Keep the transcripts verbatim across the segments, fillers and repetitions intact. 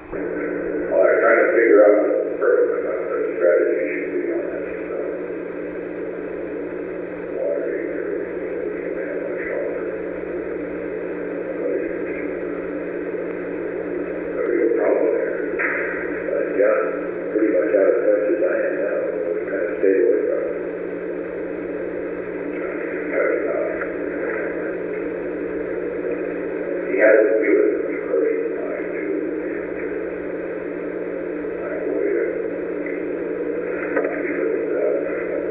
Well, I'm trying to figure out the, the strategy should be on this. So, water heater, man, much longer. But there's a problem there. But yeah, pretty much out of touch as I am now. We kind of stayed away from it. That's enough. He had to do it in the first time, too. I avoided it. Because of that.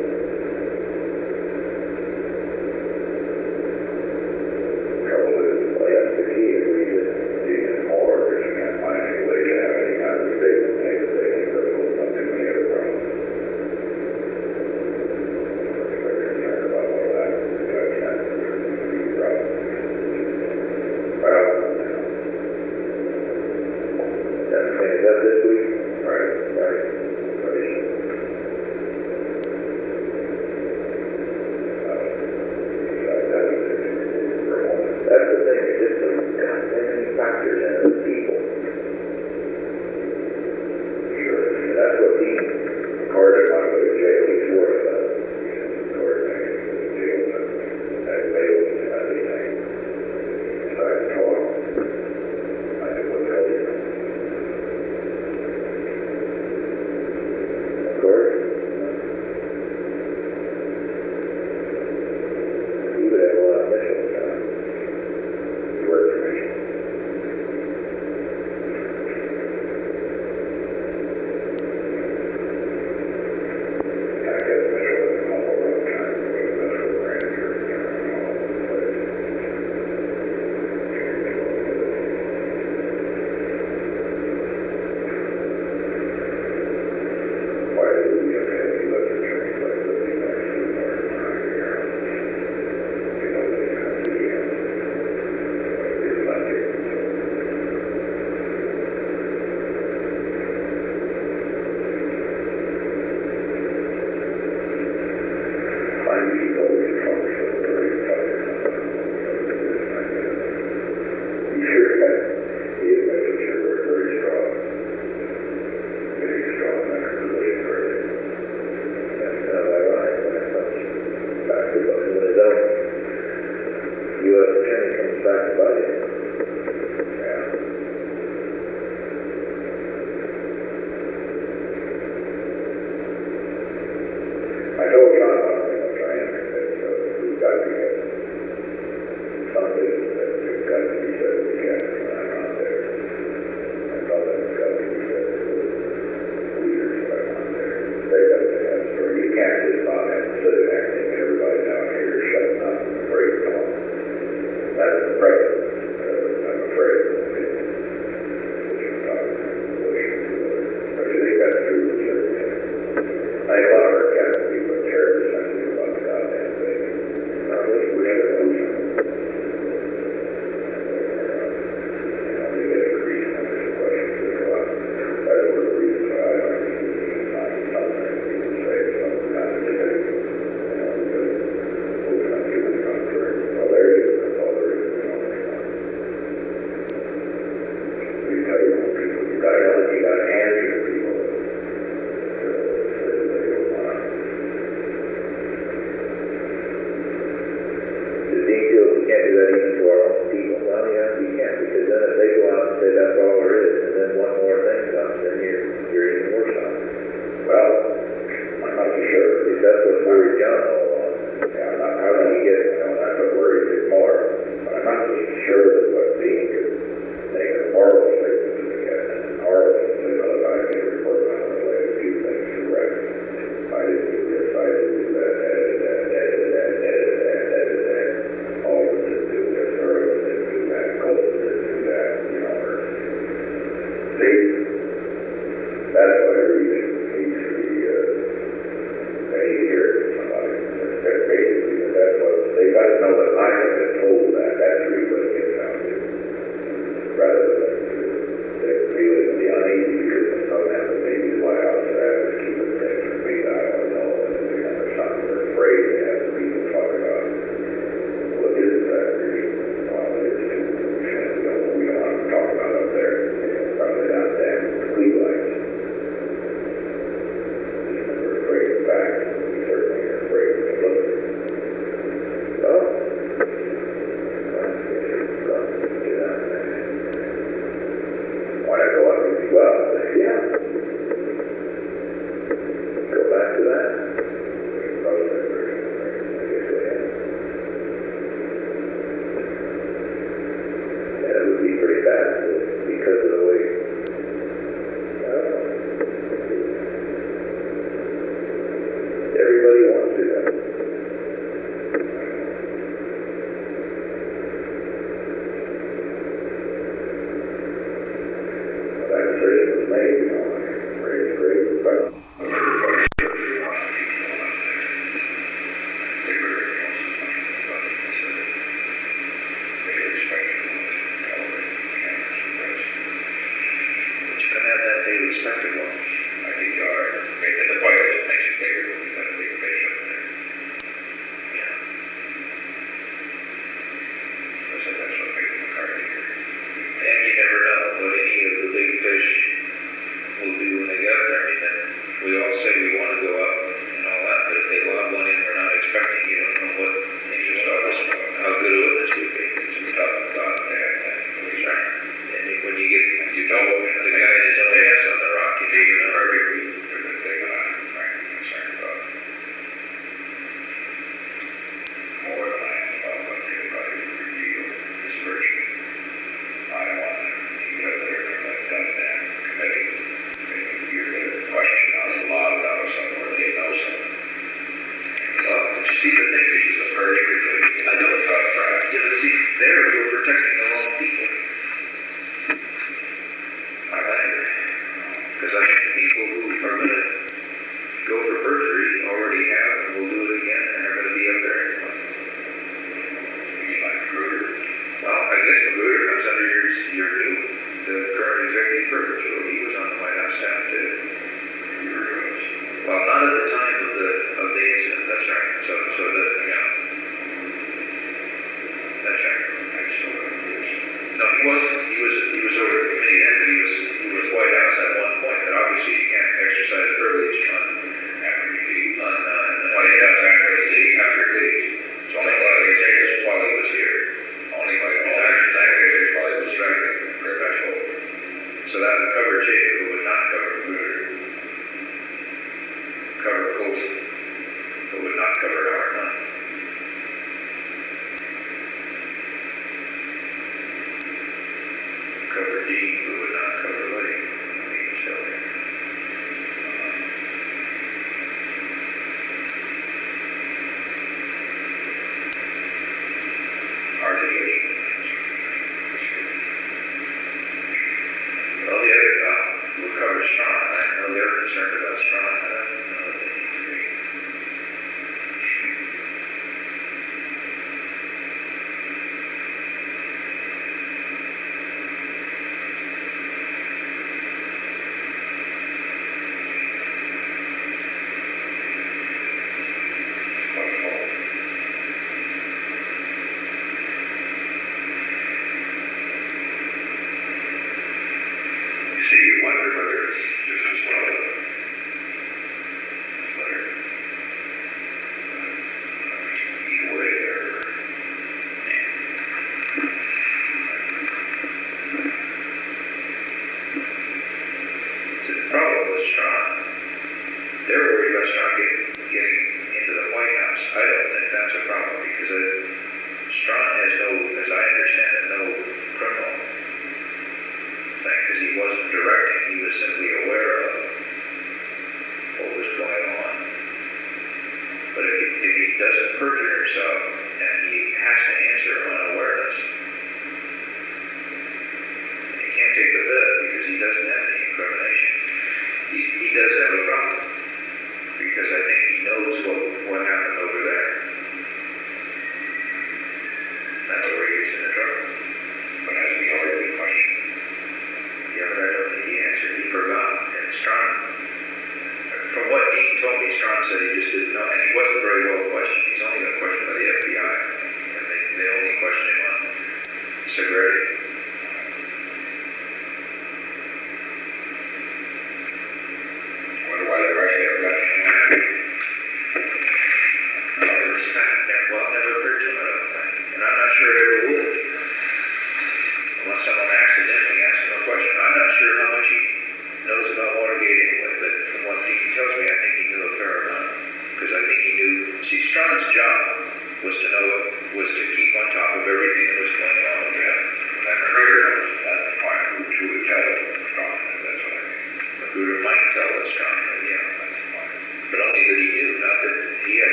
decision was made, you know, great, great, but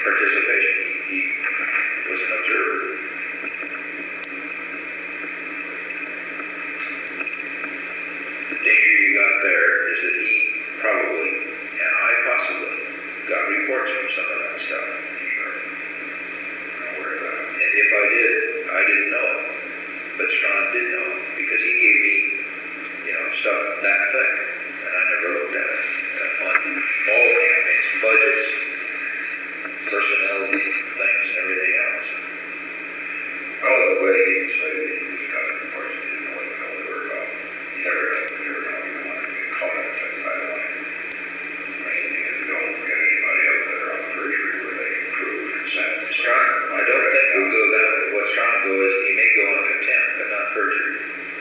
Participation. He was an observer. Sean did know, because he gave me, you know, stuff that thick, and I never looked at it. Uh, on all campaigns, budgets, personnel things, and everything else. Well, the way he can say that he was kind of, of course, he didn't know what the hell they were about. You never, you never know, you don't want to get caught in that sideline. Or anything that don't get anybody up there on the periphery where they prove consent. Sean, I don't think he'll go that way. What Sean will go is, he may go on contempt, but not perjury.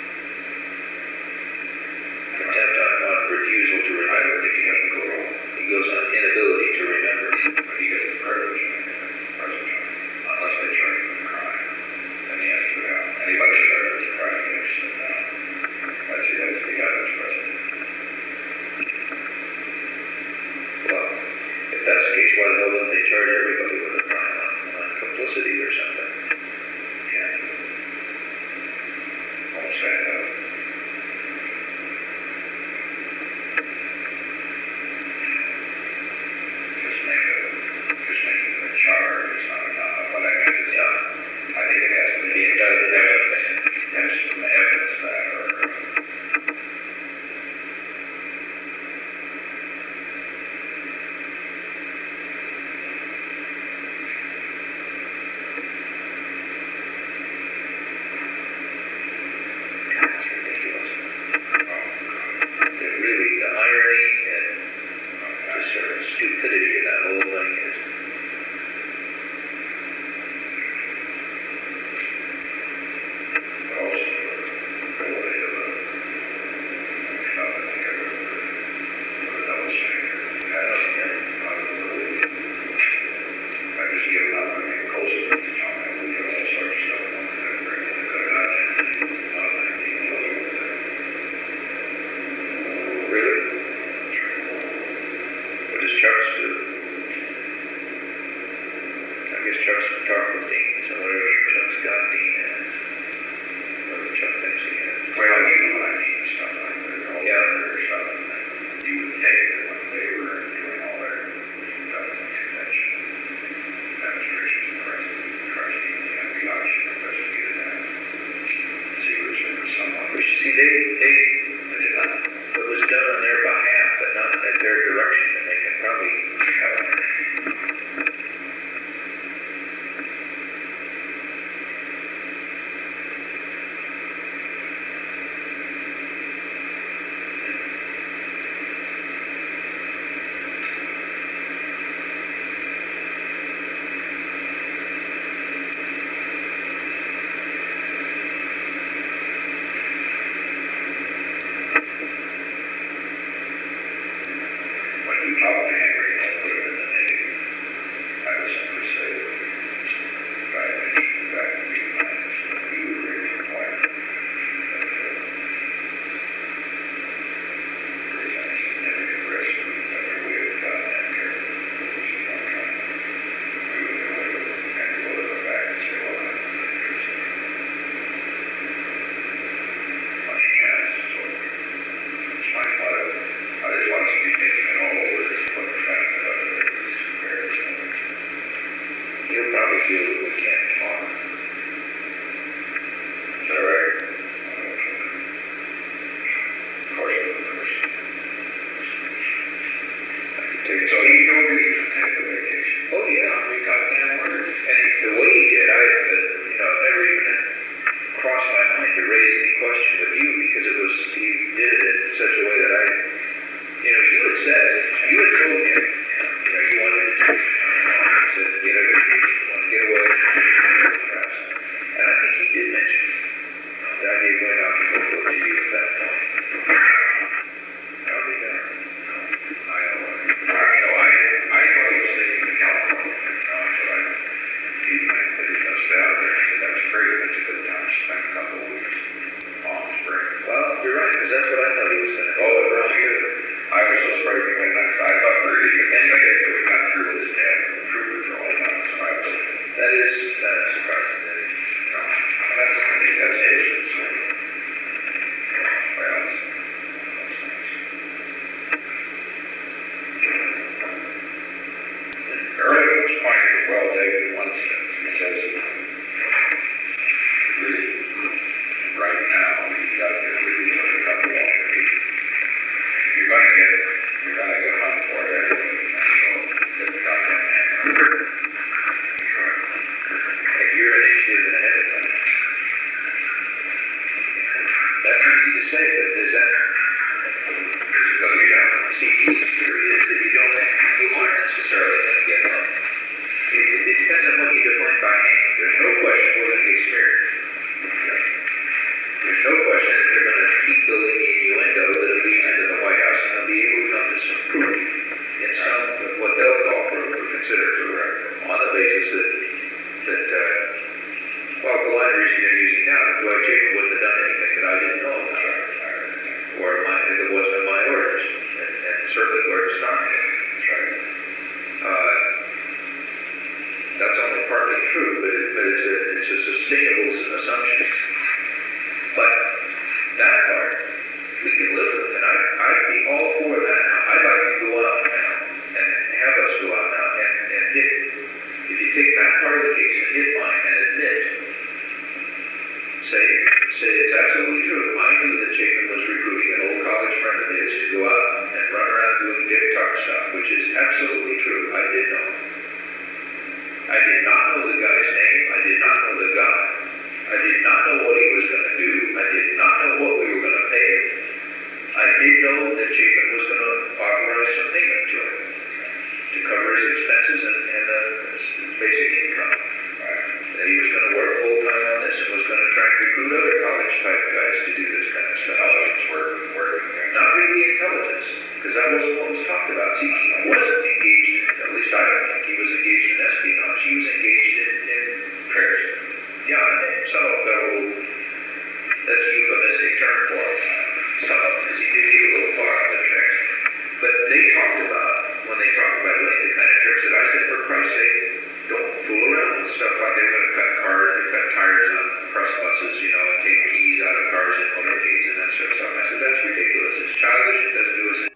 Contempt on, on refusal to remember. I don't think he has to go wrong. He goes on inability to remember. But he gets the privilege of anything, present time, unless they charge him with a crime. Then he has to go down. Anybody charged with a crime, he has to sit down. That's the, that's the evidence present. Well, if that's the case, why the hell wouldn't they charge everybody with a crime on, on complicity or something? Yeah. Won't stand up. Just make a, just making a charge is not enough. What I meant is, uh, I think it has to be indicted evidence. There's some evidence that or It's ridiculous. It really, the irony and just sort of stupidity of that whole thing is, also the ability of a company or a double standard. I don't think I would believe it. I just give up on the culture of the town. I would do all sorts of stuff. I would bring in a good idea. Not like the deal with it. really, what does Chuck's do? I guess Chuck's talked with Dean, so whatever Chuck's got, Dean has. Whatever Chuck thinks he has. Well, you know what I mean, stuff like that. All Yeah. their stuff. You would take it when they were doing all their stuff in the convention. Demonstrations and the rest of the trustee and the F B I should investigate that. See which there was someone Which, see, they, they, that did not. it was done on their behalf, but not at their direction, and they can probably have it. When you talk to Henry, I'll put him in the knitting. I would simply say that the guy mentioned the fact that he plans, but he would raise the point that uh, there is any significant risk that we would have gotten in here, which is not coming. We would have, and we would have back and say, well, there's much chance. So it's my thought of, I just want us to be thinking it all over, just what the fact that other is very simple. He'll probably feel that we can't talk. Is that right? Of course, of course. I could take So it. he told me to take a vacation. Oh, yeah. We got damn orders. And the way he did, I, uh, you know, it never even crossed my mind to raise any question with you, because it was, he did it in such a way that I, you know, you had said, you had told him, you know, you wanted to take time to get a vacation, you want to get away, perhaps. And I think he did mention the idea of going out to Buffalo to you at that point. How did he know? I know, I know, I, I thought he was thinking of California. No, so I, he might, but he must stay out there. I said, that's great, that's a good time to spend a couple of weeks. Long spring. Well, you're right, because that's what I thought he was saying. Oh, it really is. I was so afraid to win that, I thought really good. And easy to say, but is that, because we don't, C T's theory is that you don't, you aren't necessarily going to get hung. It, it depends on what you define by hanging. There's no question we're going to get smeared. There's no question that they're going to keep building the innuendo that'll lead into the White House, and they'll be able to come to some proof in some, what they'll call proof or consider proof, on the basis that, that uh, well, the line of reason they're using now, that Dwight Chapin wouldn't have done anything that I didn't know about, or my, if it wasn't in my orders, and, and certainly Gordon Stein. That's right. Uh, that's only partly true, but, it, but it's, a, it's a sustainable assumption. But that part, we can live with, and I, I'd be all for that now. I'd like to go out now, and have us go out now, and, and hit, if you take that part of the case and hit mine and admit, say, say it's absolutely true. I knew that Chapin was recruiting an old college friend of his to go out and run around doing Dick Tuck stuff, which is absolutely true. I did know. I did not know the guy's name. I did not know the guy. I did not know what he was going to do. I did not know what we were going to pay him. I did know that Chapin was going to authorize some payment to him to cover his expenses and, and uh, his basic income. That he was going to work full time on this and was going to try and recruit other college type guys to do this kind of stuff. Intelligence work, work. Not really intelligence, because that wasn't what was talked about. See, he wasn't engaged in, at least I don't think he was engaged in espionage. He was engaged in, in prayers. Yeah, and some of that old, that's a euphemistic term for him. Some of because he did get a little far on the tricks. But they talked about, when they talked about doing the kind of tricks that I said, for Christ's sake, don't fool around with stuff like they're going to cut cars, they cut tires on press buses, you know, and take keys out of cars and motorcades and that sort of stuff. I said, that's ridiculous. It's childish. It doesn't do us any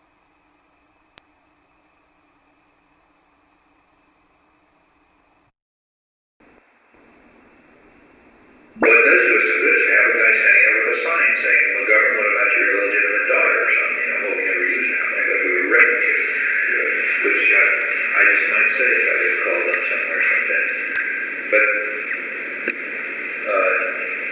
What it does do us some good is have a guy standing there with a sign saying, well, government, what about your illegitimate daughter or something? You know, well, we never use that. I got to a revenue, which uh, I just might say if I get called up somewhere someday. But, uh,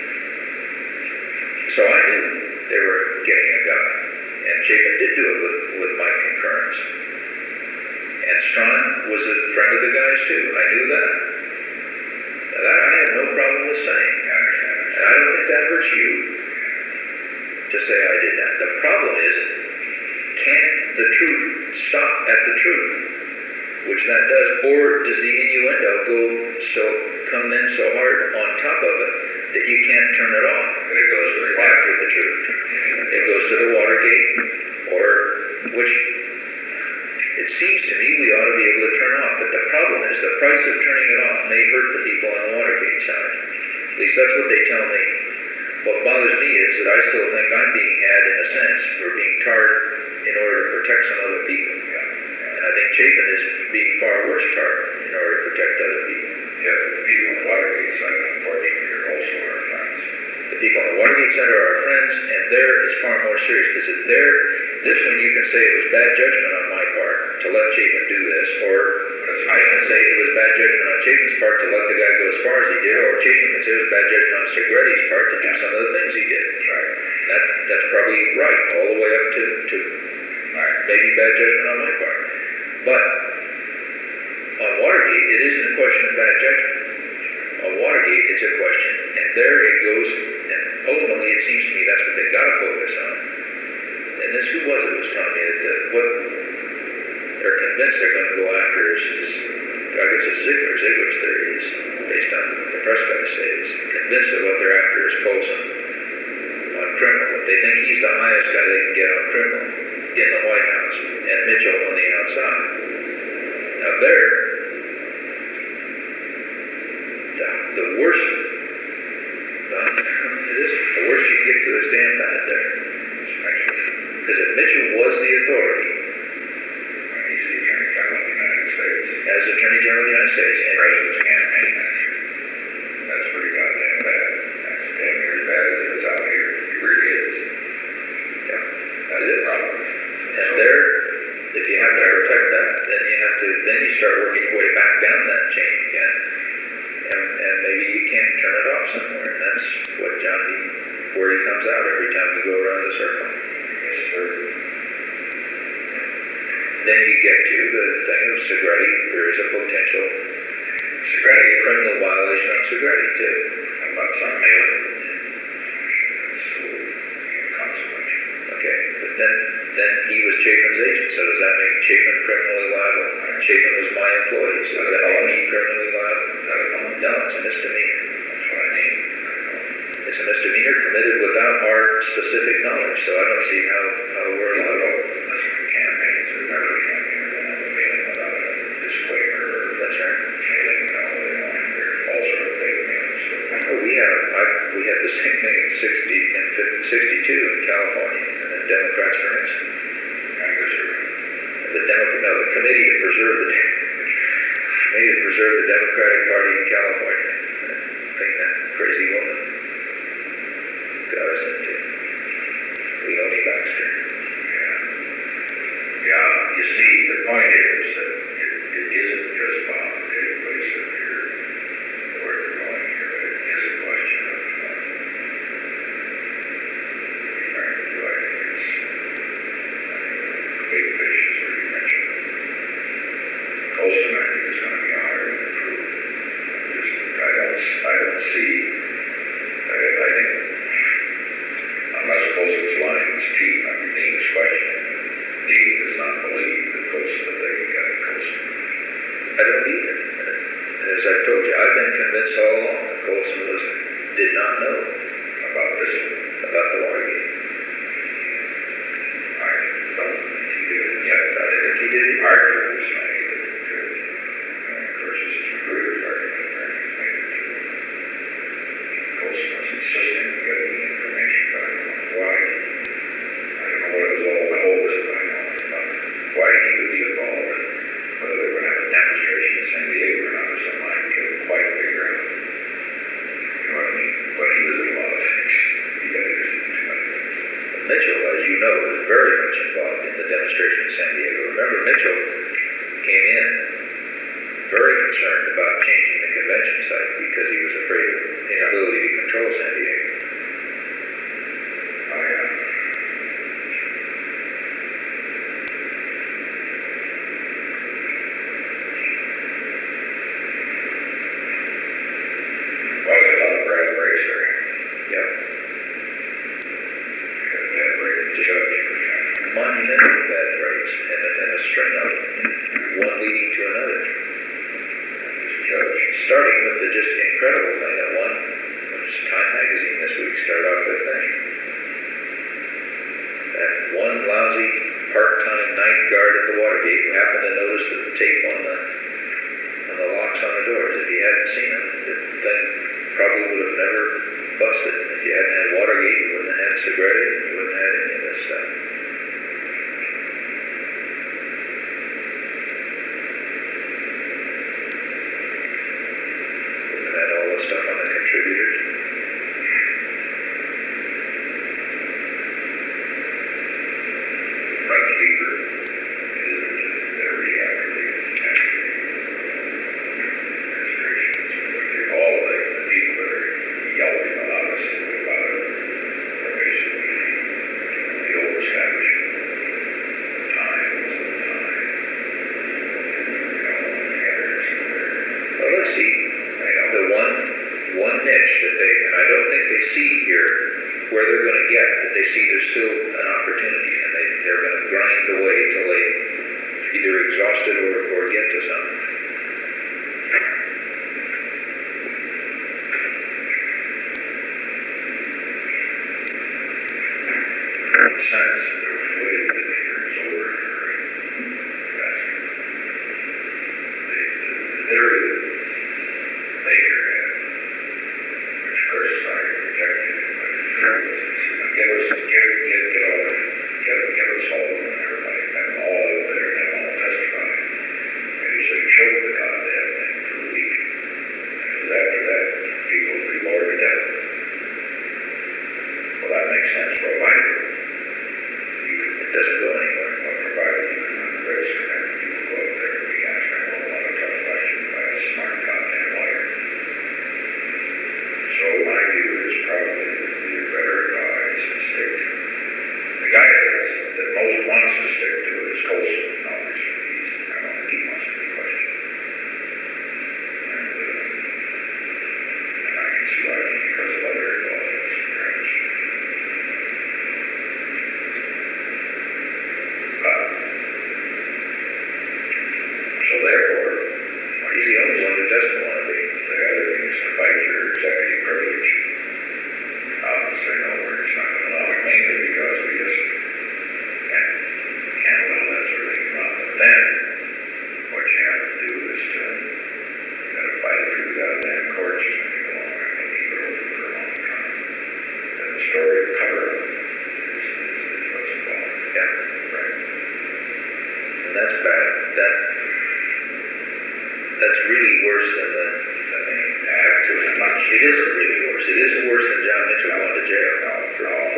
so I knew they were getting a guy, and Chapin did do it with, with my concurrence. And Strawn was a friend of the guy's too. I knew that. Now that I have no problem with saying. And I don't think that hurts you to say I did that. The problem is, can the truth stop at the truth? Which that does, or does the innuendo go so come in so hard on top of it that you can't turn it off? It goes to the after the truth. It goes to the Watergate, or which it seems to me we ought to be able to turn off. But the problem is the price of turning it off may hurt the people on the Watergate side. At least that's what they tell me. What bothers me is that I still think I'm being had in a sense for being tarred in order to protect some other people. And I think Chapin is being far worse tarred in order to protect other people. Yeah, the people on the Watergate side, unfortunately, are also our friends. The people on the Watergate side are our friends, and there is far more serious, because there, this one you can say it was bad judgment on my part to let Chapin do this, or I can say it was bad judgment on Chapin's part to let the guy go as far as he did, or Chapin can say it was bad judgment on Segretti's part to do some of the things he did. Right. That, that's probably right, all the way up to, to Right. maybe bad judgment on my part. But on Watergate, it isn't a question of bad judgment. On Watergate, it's a question, and there it goes, and ultimately it seems to me that's what they've got to focus on. And this, who was it who was telling me that the, what they're convinced they're going to go after is, is I guess it's Ziegler, Ziegler's theory is, based on the press guys say, is convinced that what they're after is Colson on criminal. They think he's the highest guy they can get on criminal in the White House, and Mitchell on the outside. Now there, the, the worst, well, it is, the worst you can get to is damn bad there. Because if Mitchell was the authority, Well, he's the Attorney General of the United States. as Attorney General of the United States, and President's campaign manager. That's pretty goddamn bad. That's damn near as bad as it is out here. It really is. yeah, That's the problem. and there, if you have to protect that, then you have to, then you start working your way back down that chain again, and, and maybe you can't turn it off somewhere, and that's what John B. where he comes out every then you get to the thing of Segretti. There is a potential Segretti criminal violation on Segretti too. About some mailing. So inconsequential. Okay, but then then he was Chapin's agent. So does that make Chapin criminally liable? Chapin was my employee. So does that make me criminally liable? No, it's a misdemeanor. That's what I mean. It's a misdemeanor committed without our specific knowledge. So I don't see how, how we're liable. Listen to campaigns. Remember the campaign are going to have a mailing without a disclaimer. That's right. Mailing, no, they want their false or fake mailings. Oh, we have I, we had the same thing in sixty and sixty-two in California, and the Democrats for Nixon. I guess you're right. The Democrat, no, the committee to preserve the committee to preserve the Democratic Party in California. I think that crazy woman got us into Leonie Baxter. Yeah. Yeah, you see, the point is that it, it isn't just bound to take place up here, where you're going here, but it is a question of, uh, to be frank with you, I think it's, I think the big fish is where you mentioned it. Colson, I think, is going to be honored and approved. Just, I don't, I don't see, I, I think, unless Colson's lying in his teeth, I mean, Dean is questioning. Dean does not believe that Colson, that they got Colson. I don't either. As I've told you, I've been convinced all along that Colson was did not know About this one, about the Watergate. I don't think he did it yet. I think he did it. Argument was made that it could. And of course, this is Magruder's argument. Apparently, he's made it too. Colson was insisting on getting the information, but I don't know why. I don't know what it was all about. What was it? I know it's about why he would be involved, and whether they would have a demonstration in San Diego or not, or something. I couldn't quite figure out. You know what I mean? But he was in a lot of things. He got interested in too many things. Mitchell, as you know, was very much involved in the demonstration in San Diego. Remember, Mitchell came in very concerned about changing the convention site because he was afraid of inability to control San Diego. Oh, yeah. Well, we got a lot of bad breaks there. Yep. We got a bad break at the judge. Monumental bad breaks, and a, and a string of them, one leading to another. This judge. Starting with the just incredible thing that one, which Time Magazine this week started off with thing. That one lousy part-time night guard at the Watergate who happened to notice the tape on the on the locks on the doors. If he hadn't seen them, the thing probably would have never busted. If you hadn't had Watergate, you wouldn't have had Segretti, you wouldn't have had any of this stuff. Wouldn't have had all the stuff on the contributors. Right leader is every after the administration. All of the, the people that are yelling about us about it are basically the old establishment. Time was the time. You know, together or somewhere. Well, let's see. The one one niche that they, and I don't think they see here where they're going to get, but they see there's still an opportunity, and they, they're going to grind away till they either exhaust it or, or get to something. In a sense, there was a way that the hearings over in a hurry. That's the, the, the theory that Baker had, which of course I rejected, but the theory was this, you know, give us, give, give, get all, give, give us all of them and everybody, have them all out there and have them all testify. And he said, choke the goddamn thing for a week. Because after that, people would be bored to death. Well, that makes sense for a lifer. You can, it doesn't go anywhere, well, provided you can run the risk of having people go up there and be answering a whole lot of tough questions by a smart goddamn lawyer. So my view is probably that you're better advised to stick. The guy that's, that most wants to stick to it is Colson, in all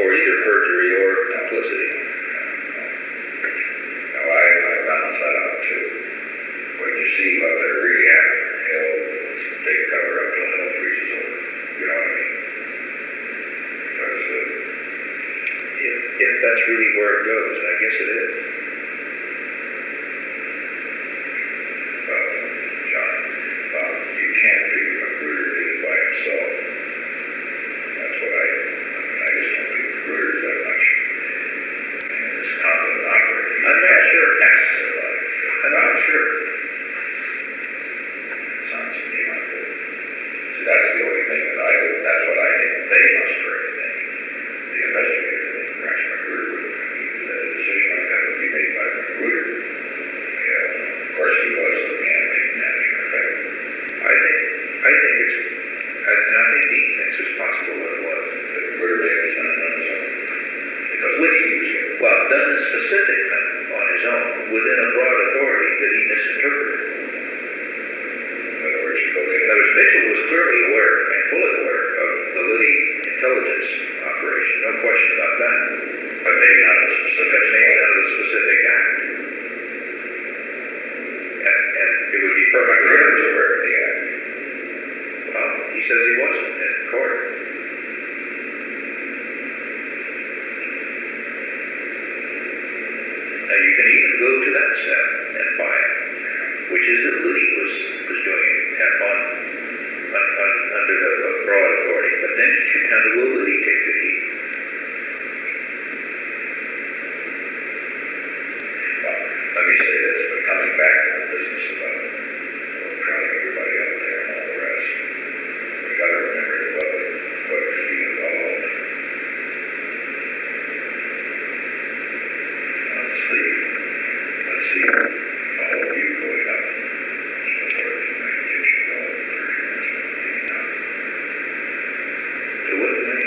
for either perjury or complicity. Now, I, I balance that out too. When you see what they're really after, hell, they cover up till hell freezes over. You know what I mean? Because, uh, If, if that's really where it goes, and I guess it is. well, John, well, you can't be a recruiter do it by himself. That's what I, I mean, I just don't think recruiters that much. And it's competent operator. I'm not sure. I'm not sure. Sounds to me like that. See, that's the only thing that I, that's what I think they must really think. The investigator, the Ranch recruiter, would, I mean, the decision like that would be made by the recruiter. Yeah, of course he was the campaign manager, in fact. I think, I think it's, and I think Dean thinks it's possible that it was. The recruiter may have done it on his own. Because Which, he was here. well, done the specific thing on his own, within a broad authority that he misinterpreted. In other words, you go In get other words, Mitchell was clearly aware and fully aware of the Liddy intelligence operation, no question about that. but maybe not the specific. But maybe not of the specific act. And, and it would be The perfectly recruiter was aware of the act. well, he says he wasn't in court. Now you can even go to that step and buy it, which is that Liddy was, was doing it and on, on, on under the uh, broad authority. But then you come down to will Liddy take the heat? Well, let me say this, but coming back to the business about crowding everybody up there and all the rest, we got to remember that what would, what would be involved. Let's see. Let's see. All of you going up. So forth, and then get you going thirty minutes from being out. To what degree?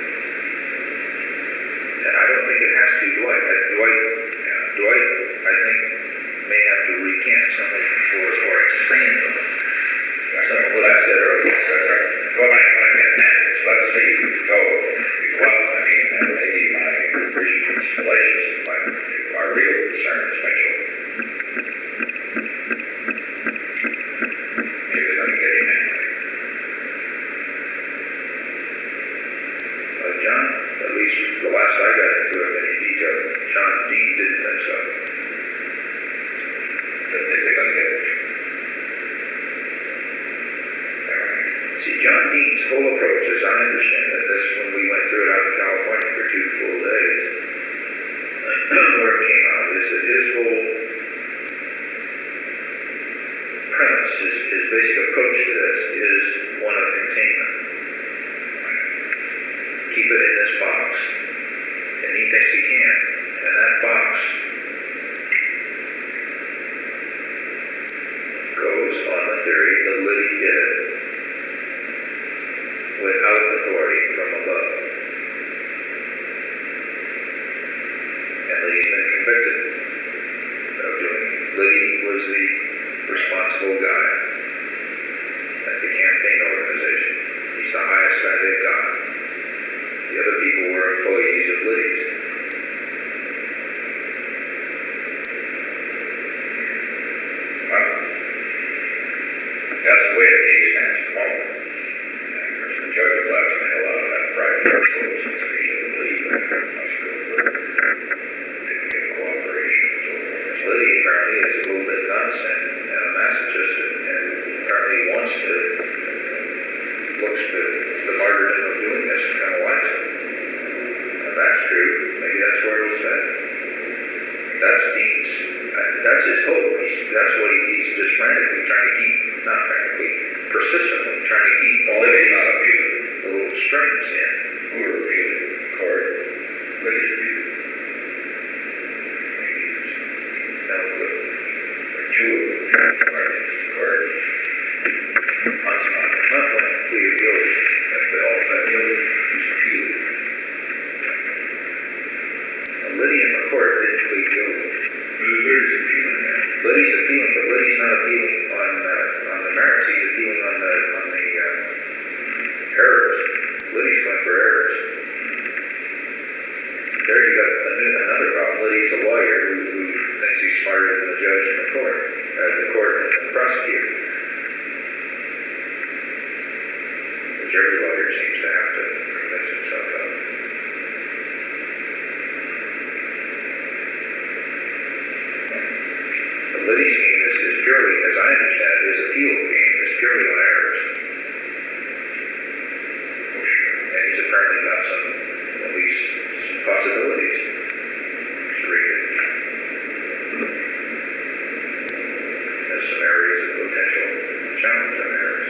And I don't think it has to, Dwight. I- Dwight, Yeah. Dwight, I think, may have to recant some of them or, or expand them. Some of what I said earlier. Well, I, what I'm getting at is, let's see, go, well, I mean, that may be my reasons, places, but our real concern is Mitchell. Maybe they're going to get him anyway. Uh, John, at least the last I got into it in any detail, John Dean didn't think so. That they, they're going to get him. All right. See, John Dean's whole approach, as I understand it, this when we went through it out in California for two full days, where it came out is that his whole premise, his, his basic approach to this is one of containment. Keep it in this box, and he thinks he can. And that box goes on the theory that Liddy did it without authority from above. And Liddy's been convicted of doing it. Liddy was the responsible guy at the campaign organization. He's the highest guy they've got. The other people were employees of Liddy's. Well, that's the way the case stands at the moment. And of course, the judge left the hell out of that private parcel since he didn't believe that very much. Didn't get cooperation and so forth. Liddy apparently is a little bit condescending and a masochist, and, and apparently wants to, looks to the martyrdom of doing this and kind of likes it. If that's true, maybe that's where it was at. That's Dean's, that's his hope. He's, that's what he, he's just frantically trying to keep, not frantically, persistently trying to keep all Liddy's these not appealing. little strings in. Who are appealing? Court. Liddy's appealing. No good. Two of them. Court. That's not, not when he pleaded guilty. That's the all that guilty. He's appealing. Now, Liddy and McCourt didn't plead guilty. Liddy's appealing. Liddy's appealing, but Liddy's not appealing on uh, on the merits. He's appealing on the on the uh, errors. Liddy's going for errors. there you got a new, another problem. Liddy's a lawyer who, who thinks he's smarter than the judge in the court, uh, the court and the prosecutor. Which every lawyer seems to have to convince himself of. But Liddy's game is, is purely, as I understand it, his appeal game is purely on errors. And he's apparently got some, at least, some possibilities. Just read it. There's some areas of potential challenge on errors.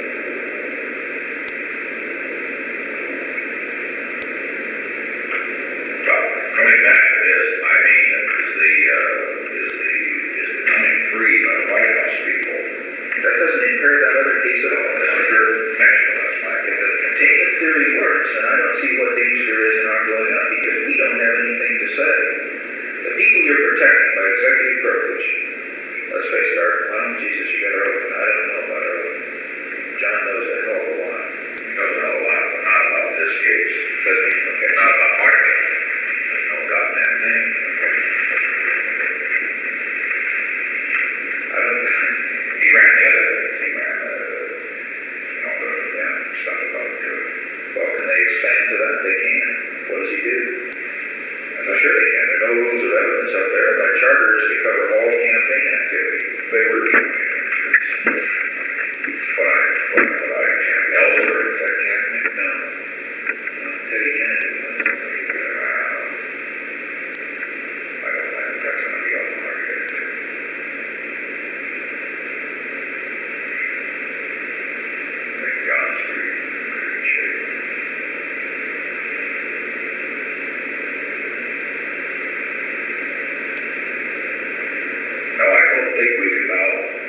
Well, coming back to this, I mean, is the, uh, is the, is the coming free by the White House people, That doesn't impair that other case at all. that's under connection, that's my If opinion. the containment theory works, and I don't see what danger there is in our going up, because we don't have anything to say. The people you're protecting by executive privilege, let's face it, our, well, Jesus, you got our oath. I don't know about our oath. John knows a hell of a lot. He doesn't know a lot, but not about this case. Doesn't he? Okay. Not about my case. There's no goddamn thing. Okay. I don't, He ran the other things, he ran, uh, you know, the, yeah, stuff about, uh, well, can they expand to that? They can. What does he do? I'm sure they can. There are no rules of evidence out there. By charter is to cover all campaign activity. they were campaign insurance. What I, what, what I can, Elder, is that campaign? No. No, Teddy Kennedy was. Uh, I don't, I think that's gonna be off the market. I think John's pretty, pretty good shape. No, I don't think we can now.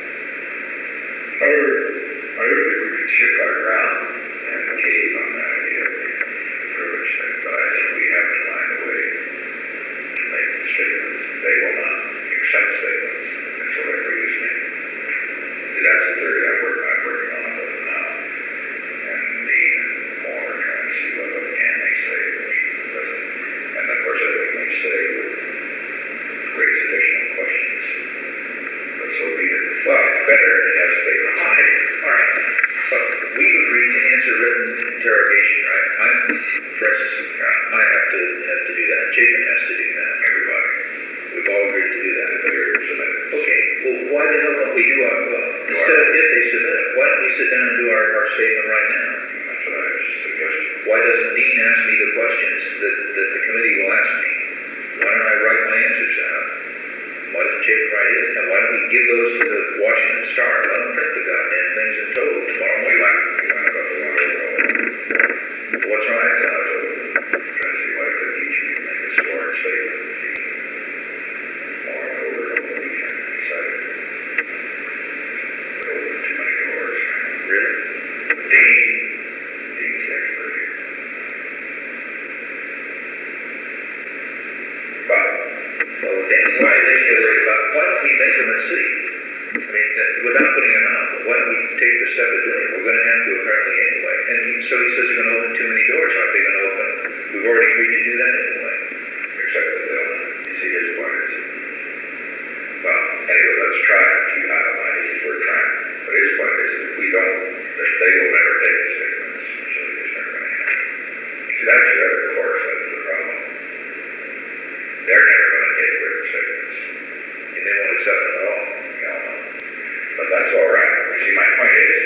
I don't, I don't think we can shift our ground and cave on that idea of the privilege thing, but I think we have to find a way to make statements. They will not accept statements until they produce me. See, that's the theory I work, I'm working on with them now. And Dean and Moore are trying to see what, what can they say, which doesn't. And of course, everything they say would raise additional questions. But so be it. Well, it's better to have statements. All right. All right. So we've agreed to answer written interrogation, right? I'm, for instance, I have to have to do that. Chapin has to do that. Everybody. We've all agreed to do that. If they're submitted. Okay. Well, why the hell don't we do our, well, instead of if they submit it, why don't we sit down and do our, our statement right now? That's what I suggested. Why doesn't Dean ask me the questions that, that the committee will ask me? Why don't I write my answers out? Why doesn't Chapin write his? And why don't we give those to the Washington Star? Let them print the goddamn things in total tomorrow We morning. went, we went about the water roll. What's wrong with that? Trying to see why could each of you make a sworn statement. More over and over we can decide. There open too many doors. Really? Dean, Dean's the expert here. But, Well, then why are they so worried about, why don't we make them a city? I mean, that, without putting them out, why don't we take the step of doing it? We're going to have to apparently anyway. And he, so he says they're going to open too many doors. Aren't they going to open? We've already agreed to do that anyway. except that they'll, you see his point is, well, anyway, let's try it. Keep out of mind, this is we're trying. But his point is, if we don't, that they will never take the statements. So it's not going to happen. See, that's the other course, that's the problem. They're never going to take written statements. And they won't accept them at all. You know, but that's all right. You see, my point is,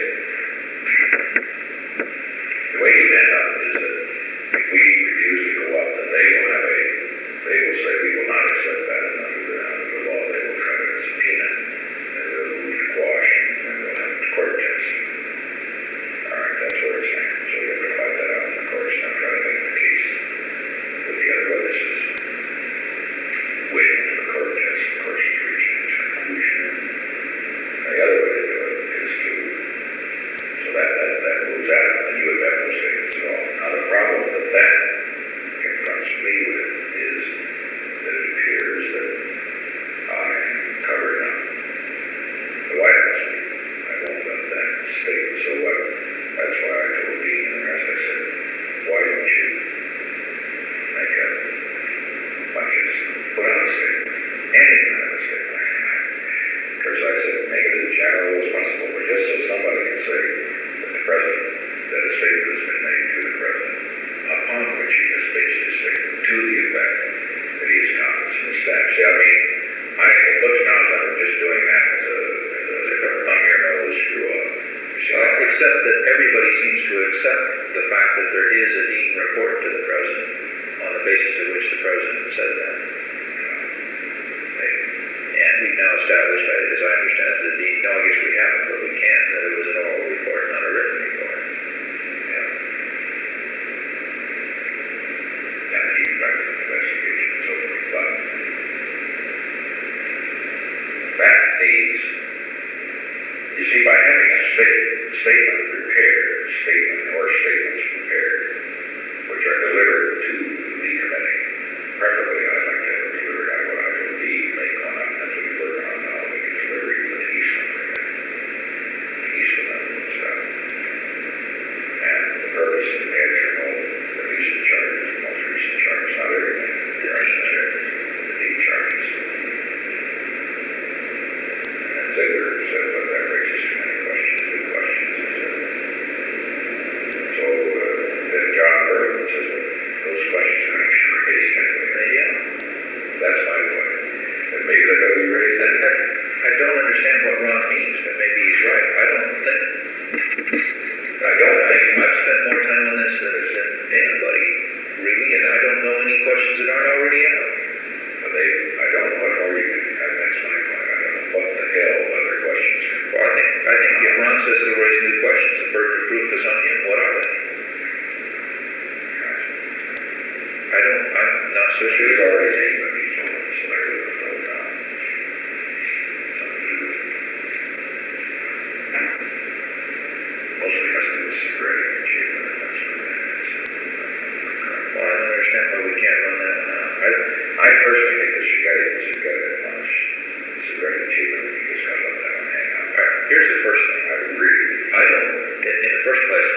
the way you end up is that if we refuse to go up, then they will have a, they will say we will not accept that, and under the, under the law, they will try to subpoena, and they'll move to quash, and we'll have court case. All right, that's what it's saying. So you have to fight that out in the courts, not try to make the case with the other witnesses. state, statement prepared, statement or statements prepared, which are delivered to the committee. Preferably, I'd like to have it delivered out what I would be, make one up, that's what we're working on now, we can deliver even the Eastman permit, the Eastman and stuff. And the purpose is to have your own, the recent charges, the most recent charges, not everything, the recent charges, the deep charges. And Ziegler said, but that raises too many questions, good questions. So, uh, then John Berman says, those questions are actually raised anyway. Yeah. That's my point. And maybe they're going to be raised I, anyway. I don't understand what Ron means, but maybe he's right. I don't think. I don't I, think, I've spent more time on this than, than anybody, really, and I don't know any questions that aren't already out. but they, I don't know how you can, uh, that's my point. I don't know what the hell other questions are. Well, I think I think if Ron says they'll raise new questions, the burden of proof is on him. What are they? I don't. I'm not so sure. He's already named them, he's told them, so they're going to throw it down. Mostly has to do with security and achievement, and that's what that is. Well, I don't understand why we can't run that one out. I, I personally think that you got to, you got to punish security and achievement, you just got to let that one hang out. All right, here's the first thing. I agree. I don't. In, in the first place,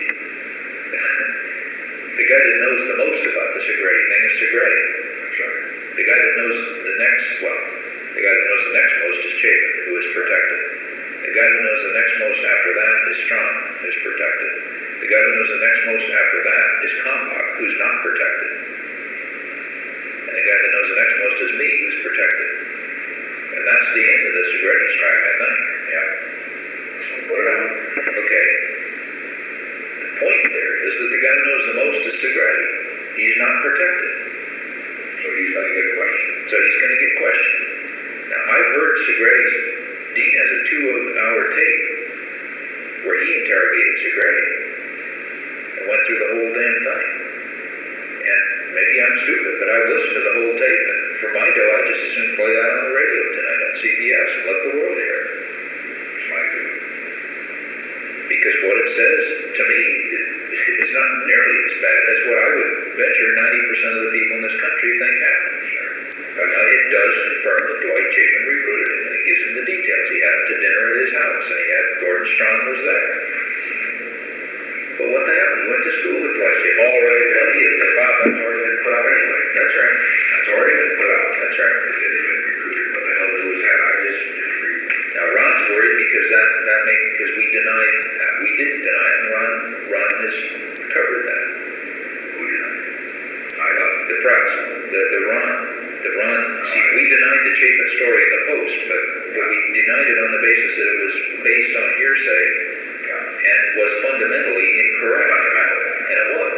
the guy that knows the most about the Segretti thing is Segretti. That's right. The guy that knows the next, well, the guy that knows the next most is Chapin, who is protected. The guy who knows the next most after that is Strong, who's protected. The guy who knows the next most after that is Kalmbach, who's not protected. And the guy that knows the next most is me, who's protected. And that's the end of the Segretti strike, I think. Yeah. So put it on. Okay. The point there is that the guy who knows the most is Segretti. He's not protected. So he's going to get questioned. So he's going to get questioned. Now, I've heard Segretti's, Dean has a two-hour tape where he interrogated Segretti and went through the whole damn thing. And maybe I'm stupid, but I listened to the whole tape, and for my dough, I just as soon play that on the radio tonight on C B S and let the world hear it. It's my too. Because what it says, to me, is not nearly as bad as what I would venture ninety percent of the people in this country think happened. Now, it does confirm that Dwight Chapin recruited him, and it gives him the details. He had him to dinner at his house, and he had Gordon Strong was there. But what the hell? He went to school with Dwight Chapin. Already, well, he is the Bob. That's already been put out anyway. That's right. That's already been put out. That's right. It didn't even recruited. What the hell was that? I just didn't read. Now, Ron's worried because that, that may, because we denied, uh, we didn't deny it, and Ron, Ron has covered that. Who denied it? I know, the press, the, the Ron, the Ron, see, we denied the Chapin story in the Post, but, but we denied it on the basis that it was based on hearsay Yeah. and was fundamentally incorrect. Fundamentally. And it was.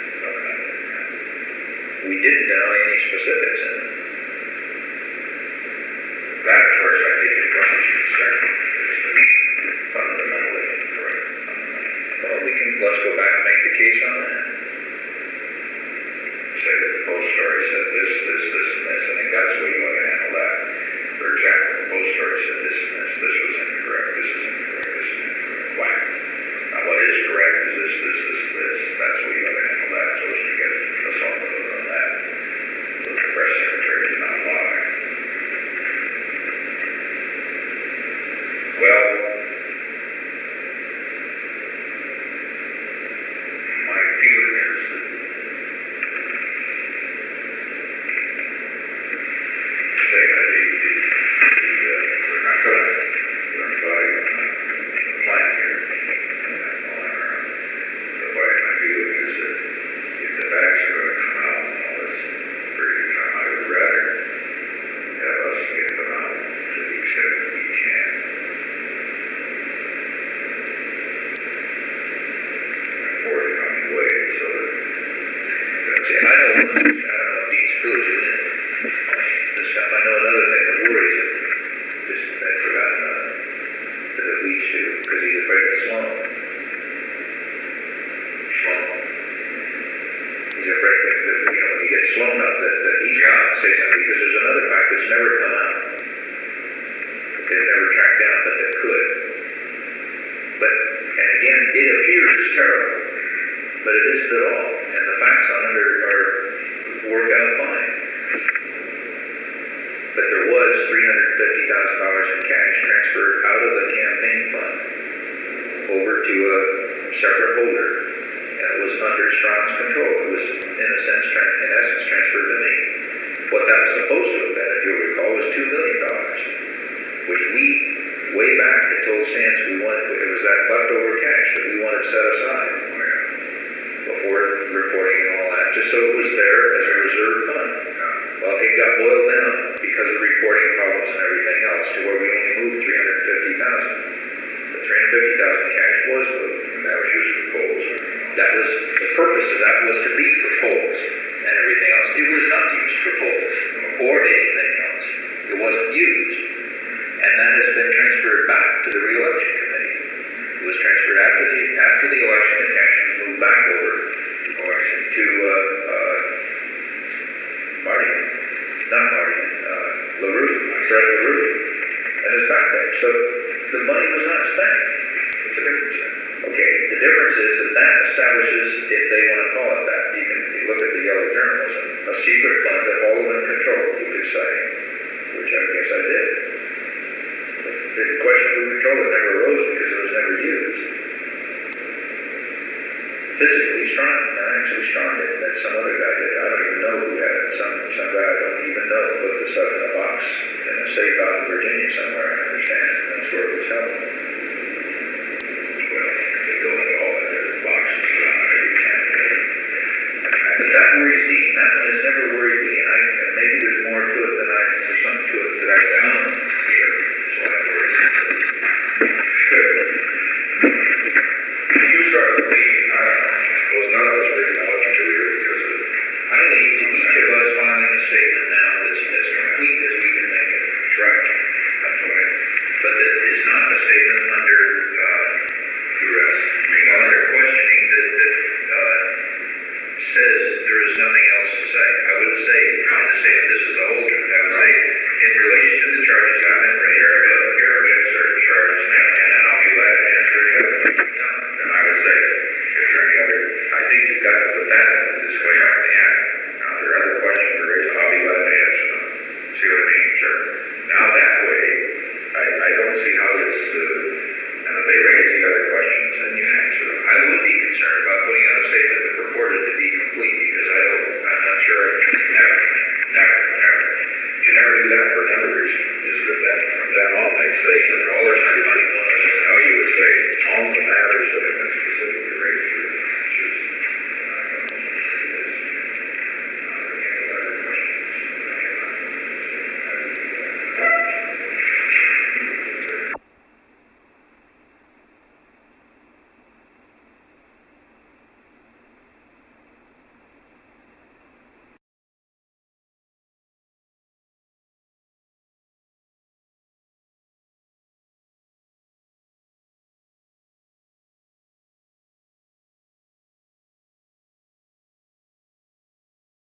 We didn't deny any specifics in it. That, of course, I think is what he's concerned with. Fundamentally incorrect. Well, we can, let's go back and make the case on that. Say that the Post story said this, this, this, and this. I think that's the way you want to handle that. For example, the Post story said this and this. This was incorrect. This is incorrect. This is incorrect. Whack. Now, what is correct is this, this, this, this. That's the way you want to handle that. So as to get assaulted on that. But the press secretary did not lie. Well, my feeling is that say that the, the, the uh, we're not going to identify the plan here. But what my feeling is that if the facts are going to come out in all this period of time, I would rather have us get them out to the extent that we can. And forward it on the way so that that's See, I know, I don't know if Dean's fooled you in this time. I know another thing that worries him. Just, I forgot about it. That it leads to, because he's afraid of Sloan. Sloan. He's afraid that, that, you know, when he gets Sloan up, that, that he's got to say something, because there's another fact that's never come out. They've never tracked down, but they could. again, it appears as terrible, but it isn't at all. And the facts on it are, are work out fine. But there was three hundred fifty thousand dollars in cash transferred out of the campaign fund over to a separate holder. And it was under Strawn's control. It was, in a sense, in essence, transferred to me. What that was supposed to have been, if you'll recall, was two million dollars, which we, way back, had told Sands we wanted, it was that leftover cash that we wanted set aside before reporting and all that, just so it was there as a reserve fund. Well, it got boiled down because of reporting problems and everything else to where we only moved three hundred fifty thousand dollars. The three hundred fifty thousand dollars cash was moved, and that was used for polls. That was, the purpose of that was to be for polls and everything else. It was not used for polls or anything else. It wasn't used. And that has been transferred back to the re-election committee. It was transferred after the after the election. The cash was moved back over election to uh, uh, Marty, not Marty, uh, LaRue, Fred LaRue, and it's back there. So the money was not spent. What's the difference? Okay, the difference is that that establishes, if they want to call it that, you can you look at the yellow journalism, a secret fund that all of them control, you could say, which I guess I did. The question of who controlled it never arose because it was never used. Physically strong, actually strong did, that some other guy did. I don't even know who had it. Some some guy I don't even know put this up in a box in a safe out in Virginia somewhere, I understand. That's where it was held. Well, they go into all the different boxes around every campaign. But that worries me. That one has never worried me, and I and maybe there's more to it than I there's something to it that I don't know. Sure. That's why it worries me. Good. You start with me. I was not always big knowledge to you because of I leave to each of us filing a statement now that's as complete as we can make it. that's right. That's right. But it is not a statement under uh, duress. I mean, while they're questioning that, that uh, says there is nothing else to say. I wouldn't say in the statement this is the holder. I would say in relation to the charges I've been raised, here, here are certain charges, and, and then I'll be glad to answer any other. Yeah.